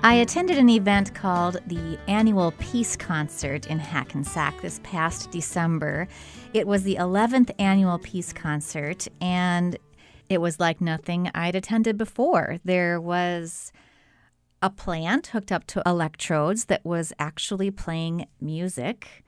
I attended an event called the Annual Peace Concert in Hackensack this past December. It was the 11th Annual Peace Concert, and it was like nothing I'd attended before. There was a plant hooked up to electrodes that was actually playing music.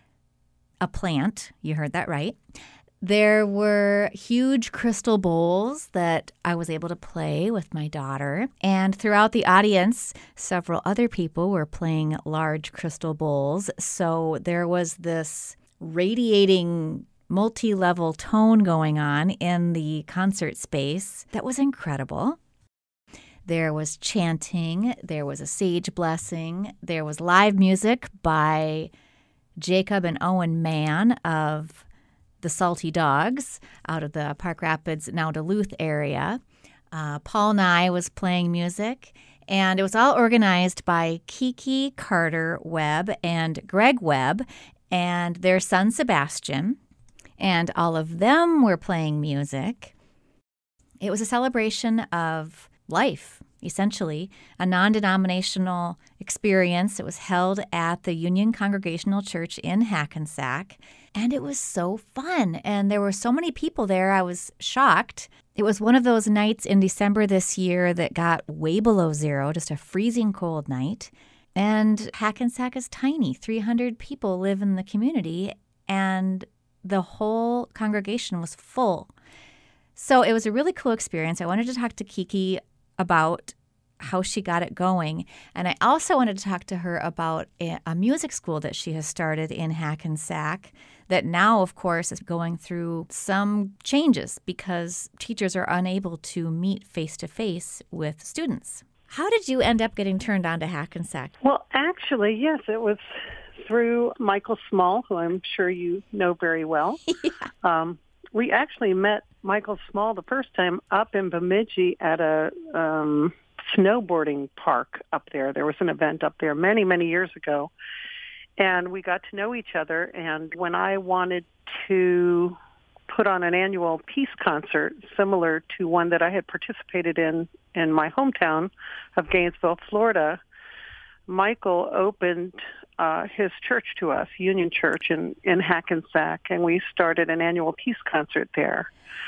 A plant, you heard that right. There were huge crystal bowls that I was able to play with my daughter. And throughout the audience, several other people were playing large crystal bowls. So there was this radiating multi-level tone going on in the concert space that was incredible. There was chanting, there was a sage blessing, there was live music by Jacob and Owen Mann of the Salty Dogs out of the Park Rapids, now Duluth area. Paul Nye was playing music, and it was all organized by Kiki Carter Webb and Greg Webb and their son Sebastian, and all of them were playing music. It was a celebration of life, essentially, a non-denominational experience. It was held at the Union Congregational Church in Hackensack, and it was so fun. And there were so many people there, I was shocked. It was one of those nights in December this year that got way below zero, just a freezing cold night. And Hackensack is tiny. 300 people live in the community, and the whole congregation was full. So it was a really cool experience. I wanted to talk to Kiki about how she got it going. And I also wanted to talk to her about a music school that she has started in Hackensack that now, of course, is going through some changes because teachers are unable to meet face-to-face with students. How did you end up getting turned on to Hackensack? Well, actually, yes, it was through Michael Small, who I'm sure you know very well. Yeah. We actually met Michael Small the first time up in Bemidji at a snowboarding park up there. There was an event up there many, many years ago, and we got to know each other. And when I wanted to put on an annual peace concert similar to one that I had participated in my hometown of Gainesville, Florida, Michael opened his church to us, Union Church in Hackensack, and we started an annual peace concert there.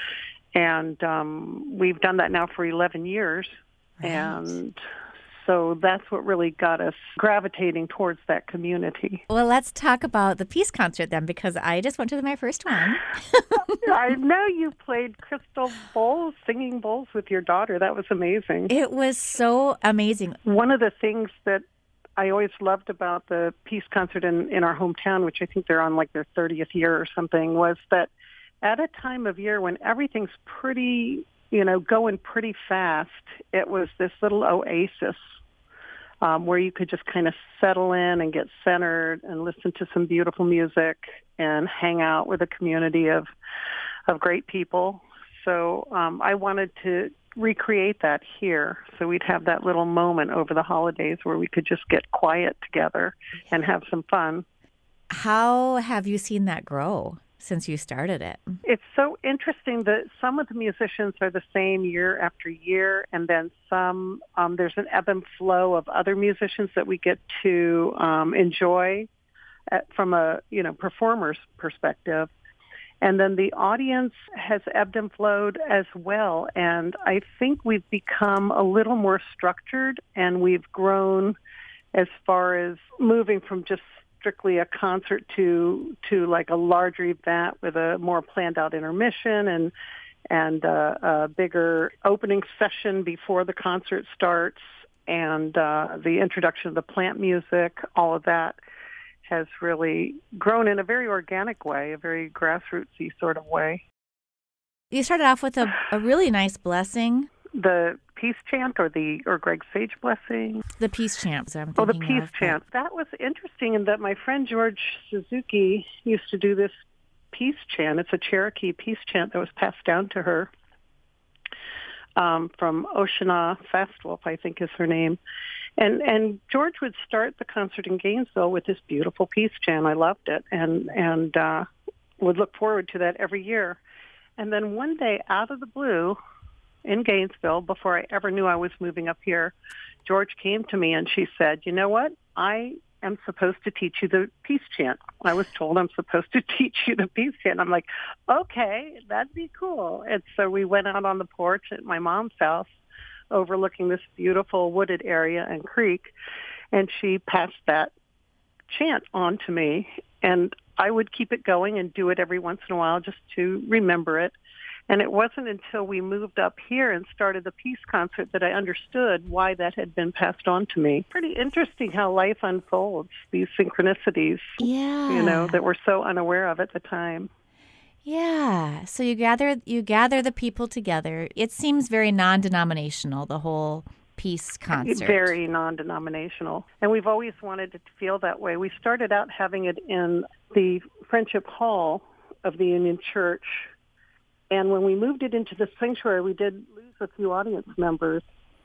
And we've done that now for 11 years. Right. And so that's what really got us gravitating towards that community. Well, let's talk about the peace concert then, because I just went to my first one. I know you played crystal bowls, singing bowls with your daughter. That was amazing. It was so amazing. One of the things that I always loved about the peace concert in our hometown, which I think they're on like their 30th year or something, was that at a time of year when everything's pretty, going pretty fast, it was this little oasis where you could just kind of settle in and get centered and listen to some beautiful music and hang out with a community of great people. So I wanted to recreate that here, so we'd have that little moment over the holidays where we could just get quiet together and have some fun. How have you seen that grow since you started it? It's so interesting that some of the musicians are the same year after year, and then some, there's an ebb and flow of other musicians that we get to enjoy from a performer's perspective. And then the audience has ebbed and flowed as well. And I think we've become a little more structured, and we've grown as far as moving from just strictly a concert to like a larger event with a more planned out intermission and a bigger opening session before the concert starts, and the introduction of the plant music. All of that has really grown in a very organic way, a very grassrootsy sort of way. You started off with a really nice blessing. The peace chant or Greg's sage blessing? The peace chant. The peace chant. That was interesting in that my friend George Suzuki used to do this peace chant. It's a Cherokee peace chant that was passed down to her from Oshana Fastwolf, I think is her name. And George would start the concert in Gainesville with this beautiful peace chant. I loved it and would look forward to that every year. And then one day, out of the blue, in Gainesville, before I ever knew I was moving up here, George came to me and she said, you know what? I am supposed to teach you the peace chant. I was told I'm supposed to teach you the peace chant. I'm like, okay, that'd be cool. And so we went out on the porch at my mom's house overlooking this beautiful wooded area and creek, and she passed that chant on to me. And I would keep it going and do it every once in a while just to remember it. And it wasn't until we moved up here and started the peace concert that I understood why that had been passed on to me. Pretty interesting how life unfolds, these synchronicities, that we're so unaware of at the time. Yeah. So you gather the people together. It seems very non-denominational, the whole peace concert. Very non-denominational. And we've always wanted it to feel that way. We started out having it in the Friendship Hall of the Union Church. And when we moved it into the sanctuary, we did lose a few audience members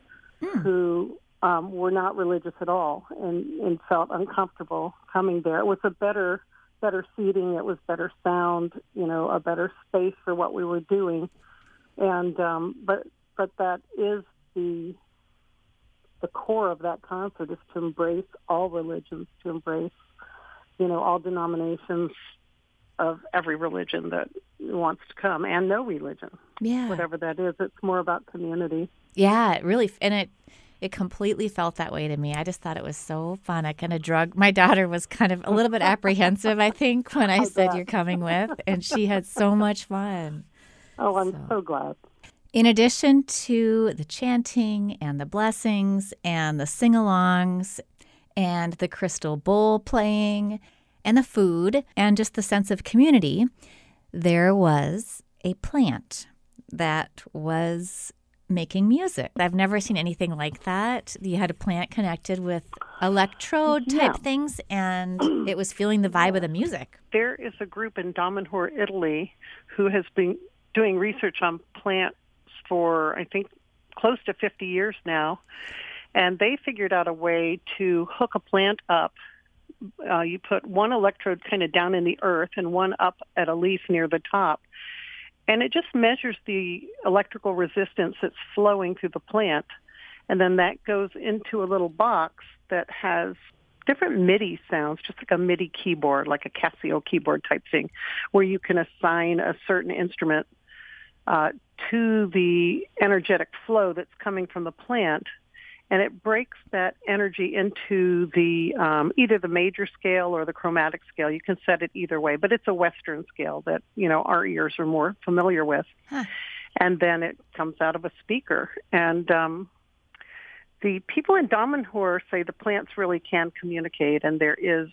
who were not religious at all and felt uncomfortable coming there. It was a better seating. It was better sound, a better space for what we were doing. And but that is the core of that concert, is to embrace all religions, to embrace, all denominations of every religion that wants to come, and no religion. Yeah. Whatever that is. It's more about community. Yeah, it really, and it completely felt that way to me. I just thought it was so fun. I kind of my daughter was kind of a little bit apprehensive, I think, when I said you're coming with, and she had so much fun. Oh, I'm so glad. In addition to the chanting and the blessings and the sing-alongs and the crystal bowl playing and the food and just the sense of community, there was a plant that was making music. I've never seen anything like that. You had a plant connected with electrode type things, and it was feeling the vibe of the music. There is a group in Damanhur, Italy, who has been doing research on plants for, I think, close to 50 years now, and they figured out a way to hook a plant up. You put one electrode kind of down in the earth and one up at a leaf near the top. And it just measures the electrical resistance that's flowing through the plant. And then that goes into a little box that has different MIDI sounds, just like a MIDI keyboard, like a Casio keyboard type thing, where you can assign a certain instrument to the energetic flow that's coming from the plant. And it breaks that energy into the either the major scale or the chromatic scale. You can set it either way, but it's a Western scale that, our ears are more familiar with. Huh. And then it comes out of a speaker. And the people in Damanhur say the plants really can communicate, and there is,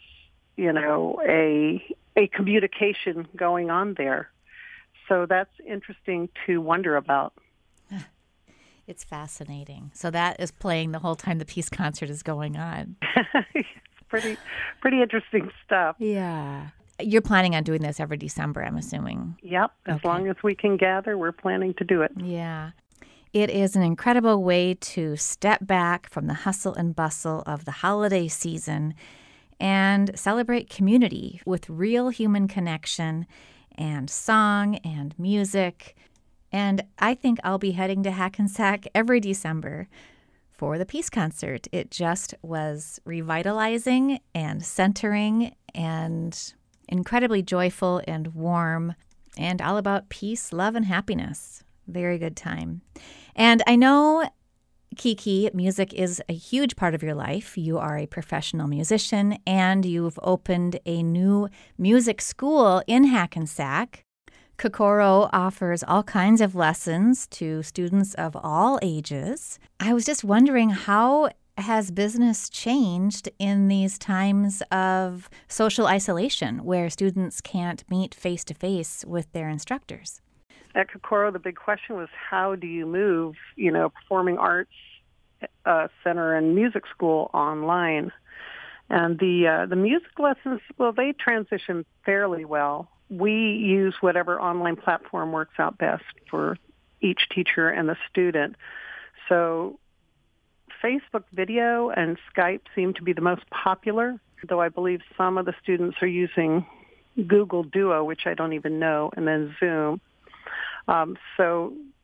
a communication going on there. So that's interesting to wonder about. It's fascinating. So that is playing the whole time the peace concert is going on. Pretty interesting stuff. Yeah. You're planning on doing this every December, I'm assuming. Yep. As long as we can gather, we're planning to do it. Yeah. It is an incredible way to step back from the hustle and bustle of the holiday season and celebrate community with real human connection and song and music. And I think I'll be heading to Hackensack every December for the peace concert. It just was revitalizing and centering and incredibly joyful and warm and all about peace, love, and happiness. Very good time. And I know, Kiki, music is a huge part of your life. You are a professional musician, and you've opened a new music school in Hackensack. Kokoro offers all kinds of lessons to students of all ages. I was just wondering, how has business changed in these times of social isolation where students can't meet face-to-face with their instructors? At Kokoro, the big question was, how do you move, Performing Arts Center and music school online? And the music lessons, well, they transition fairly well. We use whatever online platform works out best for each teacher and the student. So Facebook video and Skype seem to be the most popular, though I believe some of the students are using Google Duo, which I don't even know, and then Zoom. So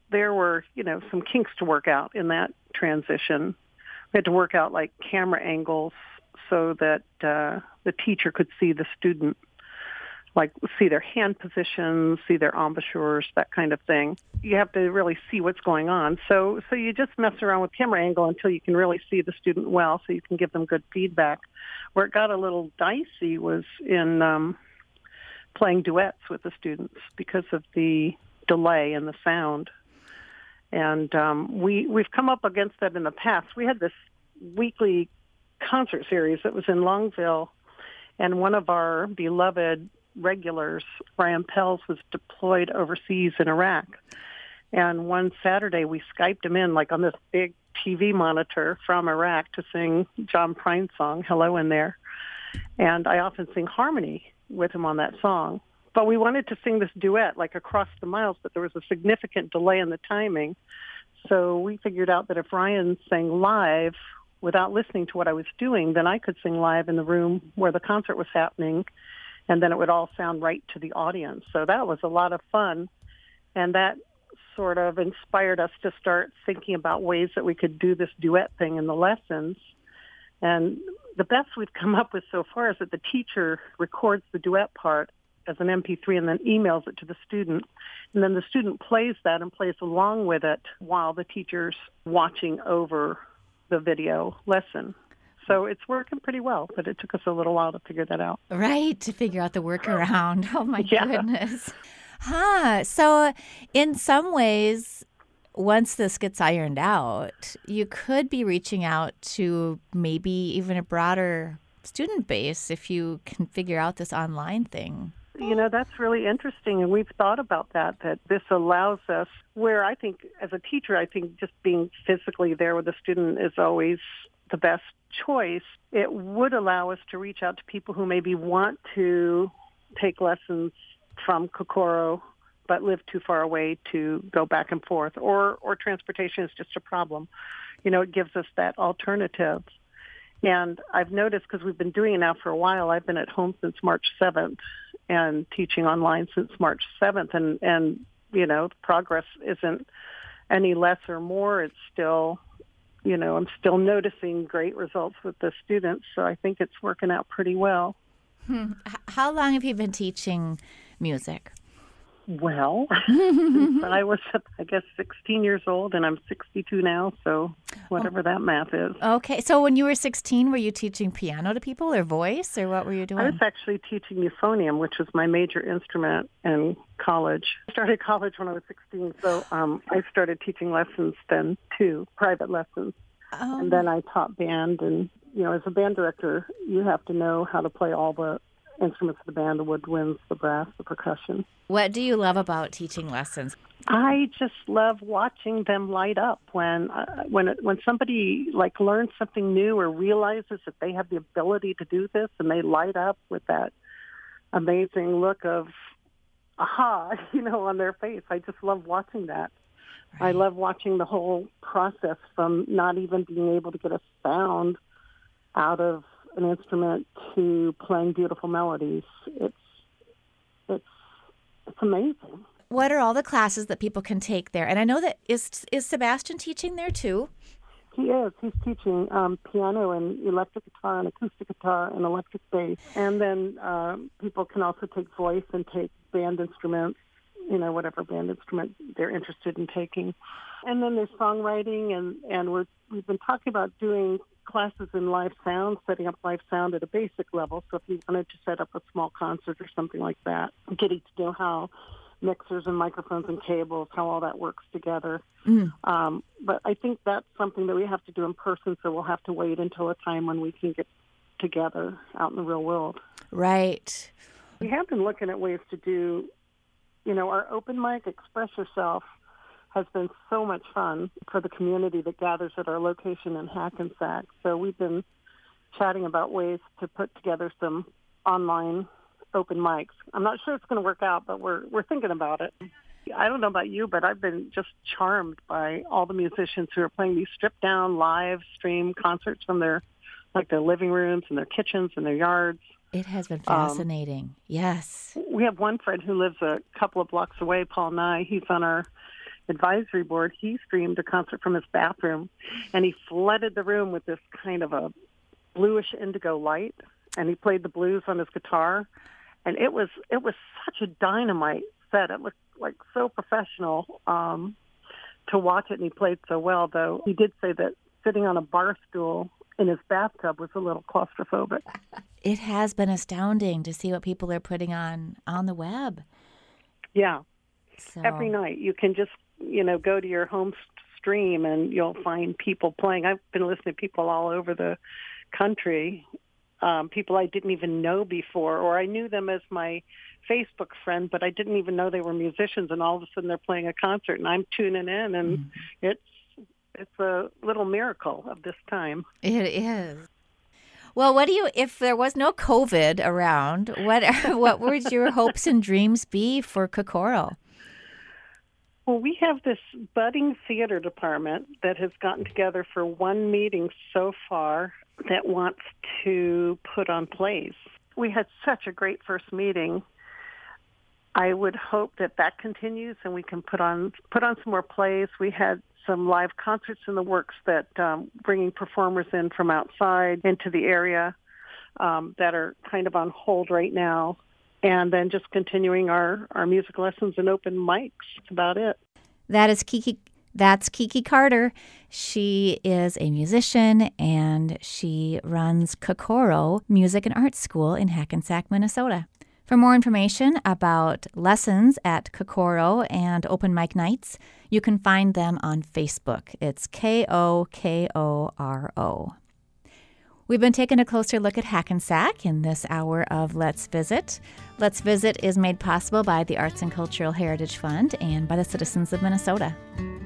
there were, some kinks to work out in that transition. We had to work out like camera angles so that the teacher could see the student, like see their hand positions, see their embouchures, that kind of thing. You have to really see what's going on. So you just mess around with camera angle until you can really see the student well, so you can give them good feedback. Where it got a little dicey was in playing duets with the students because of the delay in the sound. And we've come up against that in the past. We had this weekly concert series that was in Longville, and one of our beloved regulars, Brian Pels, was deployed overseas in Iraq. And one Saturday we Skyped him in, like on this big TV monitor from Iraq, to sing John Prine's song, Hello in There. And I often sing harmony with him on that song. But we wanted to sing this duet, like across the miles, but there was a significant delay in the timing. So we figured out that if Ryan sang live without listening to what I was doing, then I could sing live in the room where the concert was happening, and then it would all sound right to the audience. So that was a lot of fun, and that sort of inspired us to start thinking about ways that we could do this duet thing in the lessons. And the best we've come up with so far is that the teacher records the duet part as an MP3 and then emails it to the student. And then the student plays that and plays along with it while the teacher's watching over the video lesson. So it's working pretty well, but it took us a little while to figure that out. Right, to figure out the workaround. Oh, my goodness. So in some ways, once this gets ironed out, you could be reaching out to maybe even a broader student base if you can figure out this online thing. That's really interesting, and we've thought about that this allows us, where I think as a teacher, I think just being physically there with a student is always the best choice. It would allow us to reach out to people who maybe want to take lessons from Kokoro but live too far away to go back and forth, or transportation is just a problem. It gives us that alternative. And I've noticed, because we've been doing it now for a while, I've been at home since March 7th and teaching online since March 7th. And the progress isn't any less or more. It's still, I'm still noticing great results with the students. So I think it's working out pretty well. How long have you been teaching music? Well, since I was, 16 years old, and I'm 62 now, so whatever that math is. Okay, so when you were 16, were you teaching piano to people or voice, or what were you doing? I was actually teaching euphonium, which was my major instrument in college. I started college when I was 16, so I started teaching lessons then, too, private lessons. Oh. And then I taught band, and, as a band director, you have to know how to play all the instruments of the band, the woodwinds, the brass, the percussion. What do you love about teaching lessons? I just love watching them light up when somebody learns something new or realizes that they have the ability to do this, and they light up with that amazing look of aha, on their face. I just love watching that. Right. I love watching the whole process from not even being able to get a sound out of an instrument to playing beautiful melodies. It's amazing. What are all the classes that people can take there? And I know that is Sebastian teaching there too? He is. He's teaching piano and electric guitar and acoustic guitar and electric bass. And then people can also take voice and take band instruments, whatever band instrument they're interested in taking. And then there's songwriting, and we've been talking about doing classes in live sound, setting up live sound at a basic level. So if you wanted to set up a small concert or something like that, getting to know how mixers and microphones and cables, how all that works together. But I think that's something that we have to do in person, so we'll have to wait until a time when we can get together out in the real world. Right. We have been looking at ways to do, our open mic, Express Yourself, has been so much fun for the community that gathers at our location in Hackensack. So we've been chatting about ways to put together some online open mics. I'm not sure it's going to work out, but we're thinking about it. I don't know about you, but I've been just charmed by all the musicians who are playing these stripped-down live stream concerts from their living rooms and their kitchens and their yards. It has been fascinating. Yes. We have one friend who lives a couple of blocks away, Paul Nye. He's on our advisory board, he streamed a concert from his bathroom, and he flooded the room with this kind of a bluish indigo light, and he played the blues on his guitar, and it was such a dynamite set. It looked like so professional to watch it, and he played so well, though he did say that sitting on a bar stool in his bathtub was a little claustrophobic. It has been astounding to see what people are putting on the web. Yeah. So. Every night you can just, go to your home stream and you'll find people playing. I've been listening to people all over the country, people I didn't even know before, or I knew them as my Facebook friend, but I didn't even know they were musicians, and all of a sudden they're playing a concert and I'm tuning in, and it's a little miracle of this time. It is. Well, if there was no COVID around, what would your hopes and dreams be for Kokoro? Well, we have this budding theater department that has gotten together for one meeting so far that wants to put on plays. We had such a great first meeting. I would hope that continues and we can put on some more plays. We had some live concerts in the works that bringing performers in from outside into the area that are kind of on hold right now. And then just continuing our music lessons and open mics. That's about it. That's Kiki Carter. She is a musician, and she runs Kokoro Music and Arts School in Hackensack, Minnesota. For more information about lessons at Kokoro and open mic nights, you can find them on Facebook. It's KOKORO. We've been taking a closer look at Hackensack in this hour of Let's Visit. Let's Visit is made possible by the Arts and Cultural Heritage Fund and by the citizens of Minnesota.